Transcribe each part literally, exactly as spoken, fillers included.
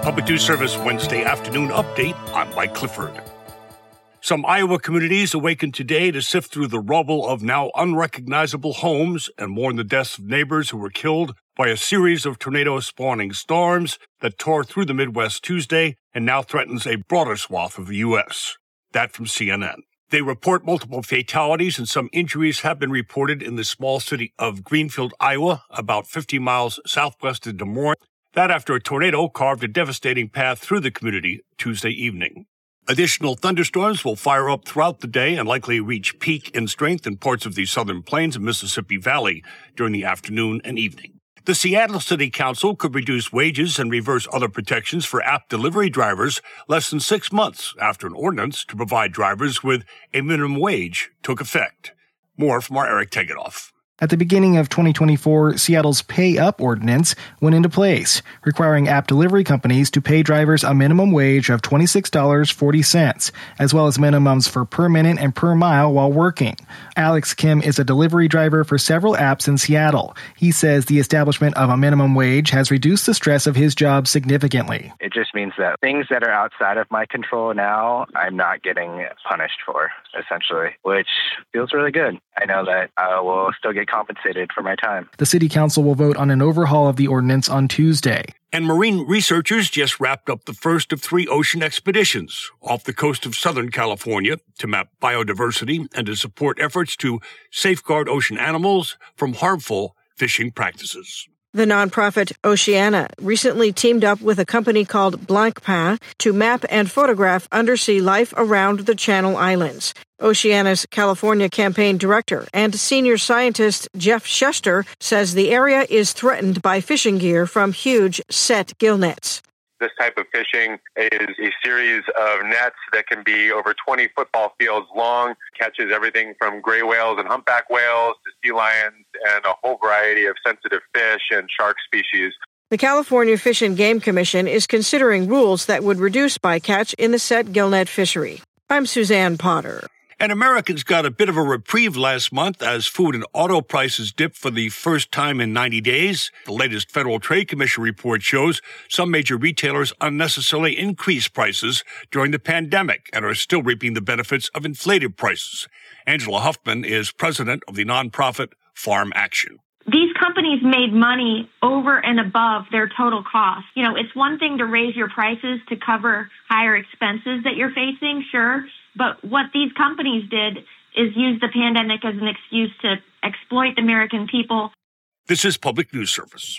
Public News Service Wednesday afternoon update. I'm Mike Clifford. Some Iowa communities awakened today to sift through the rubble of now unrecognizable homes and mourn the deaths of neighbors who were killed by a series of tornado-spawning storms that tore through the Midwest Tuesday and now threatens a broader swath of the U S. That from C N N. They report multiple fatalities and some injuries have been reported in the small city of Greenfield, Iowa, about fifty miles southwest of Des Moines. That after a tornado carved a devastating path through the community Tuesday evening. Additional thunderstorms will fire up throughout the day and likely reach peak in strength in parts of the southern plains and Mississippi Valley during the afternoon and evening. The Seattle City Council could reduce wages and reverse other protections for app delivery drivers less than six months after an ordinance to provide drivers with a minimum wage took effect. More from our Eric Tegetthoff. At the beginning of twenty twenty-four, Seattle's Pay Up ordinance went into place, requiring app delivery companies to pay drivers a minimum wage of twenty-six dollars and forty cents, as well as minimums for per minute and per mile while working. Alex Kim is a delivery driver for several apps in Seattle. He says the establishment of a minimum wage has reduced the stress of his job significantly. It just means that things that are outside of my control now, I'm not getting punished for, essentially, which feels really good. I know that I will still get compensated for my time. The City Council will vote on an overhaul of the ordinance on Tuesday. And marine researchers just wrapped up the first of three ocean expeditions off the coast of Southern California to map biodiversity and to support efforts to safeguard ocean animals from harmful fishing practices. The nonprofit Oceana recently teamed up with a company called Blancpain to map and photograph undersea life around the Channel Islands. Oceana's California campaign director and senior scientist Jeff Schuster says the area is threatened by fishing gear from huge set gill nets. This type of fishing is a series of nets that can be over twenty football fields long, catches everything from gray whales and humpback whales to sea lions and a whole variety of sensitive fish and shark species. The California Fish and Game Commission is considering rules that would reduce bycatch in the set gillnet fishery. I'm Suzanne Potter. And Americans got a bit of a reprieve last month as food and auto prices dipped for the first time in ninety days. The latest Federal Trade Commission report shows some major retailers unnecessarily increased prices during the pandemic and are still reaping the benefits of inflated prices. Angela Huffman is president of the nonprofit Farm Action. These companies made money over and above their total cost. You know, it's one thing to raise your prices to cover higher expenses that you're facing, sure. But what these companies did is use the pandemic as an excuse to exploit the American people. This is Public News Service.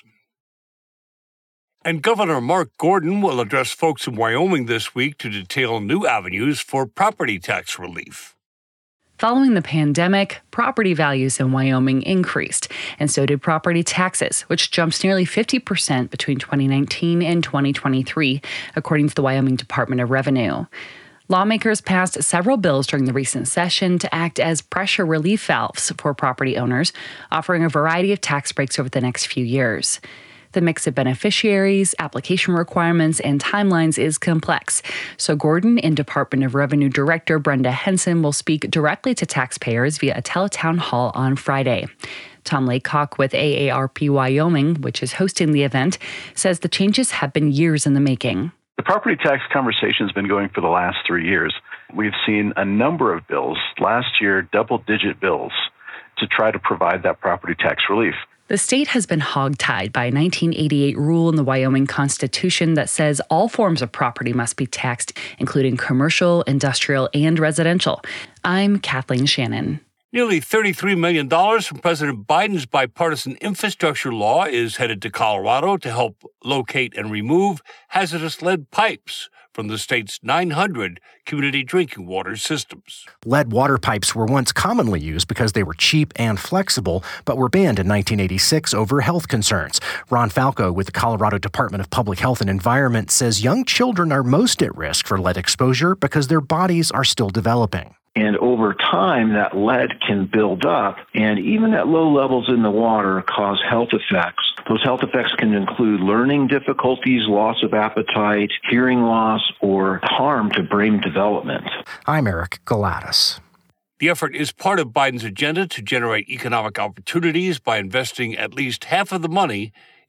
And Governor Mark Gordon will address folks in Wyoming this week to detail new avenues for property tax relief. Following the pandemic, property values in Wyoming increased, and so did property taxes, which jumped nearly fifty percent between twenty nineteen and twenty twenty-three, according to the Wyoming Department of Revenue. Lawmakers passed several bills during the recent session to act as pressure relief valves for property owners, offering a variety of tax breaks over the next few years. The mix of beneficiaries, application requirements, and timelines is complex, so Gordon and Department of Revenue Director Brenda Henson will speak directly to taxpayers via a teletown hall on Friday. Tom Laycock with A A R P Wyoming, which is hosting the event, says the changes have been years in the making. The property tax conversation has been going for the last three years. We've seen a number of bills, last year double-digit bills, to try to provide that property tax relief. The state has been hogtied by a nineteen eighty-eight rule in the Wyoming Constitution that says all forms of property must be taxed, including commercial, industrial, and residential. I'm Kathleen Shannon. Nearly thirty-three million dollars from President Biden's bipartisan infrastructure law is headed to Colorado to help locate and remove hazardous lead pipes from the state's nine hundred community drinking water systems. Lead water pipes were once commonly used because they were cheap and flexible, but were banned in nineteen eighty-six over health concerns. Ron Falco with the Colorado Department of Public Health and Environment says young children are most at risk for lead exposure because their bodies are still developing. And over time, that lead can build up, and even at low levels in the water, cause health effects. Those health effects can include learning difficulties, loss of appetite, hearing loss, or harm to brain development. I'm Eric Galatis. The effort is part of Biden's agenda to generate economic opportunities by investing at least half of the money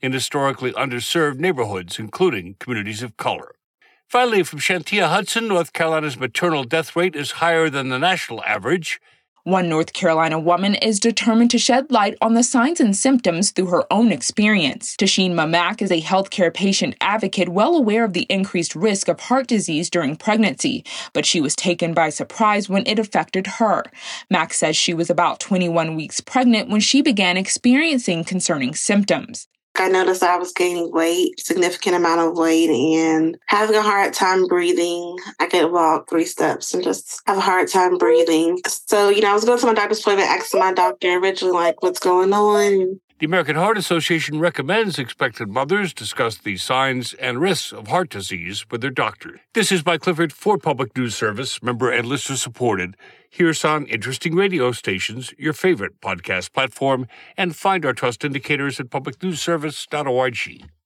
in historically underserved neighborhoods, including communities of color. Finally, from Shantia Hudson, North Carolina's maternal death rate is higher than the national average. One North Carolina woman is determined to shed light on the signs and symptoms through her own experience. Tasheen Mamak is a healthcare patient advocate well aware of the increased risk of heart disease during pregnancy, but she was taken by surprise when it affected her. Mack says she was about twenty-one weeks pregnant when she began experiencing concerning symptoms. I noticed I was gaining weight, significant amount of weight, and having a hard time breathing. I could walk three steps and just have a hard time breathing. So, you know, I was going to my doctor's appointment, asking my doctor originally, like, what's going on? The American Heart Association recommends expectant mothers discuss the signs and risks of heart disease with their doctor. This is Mike Clifford for Public News Service, member and listener supported. Hear us on interesting radio stations, your favorite podcast platform, and find our trust indicators at public news service dot org.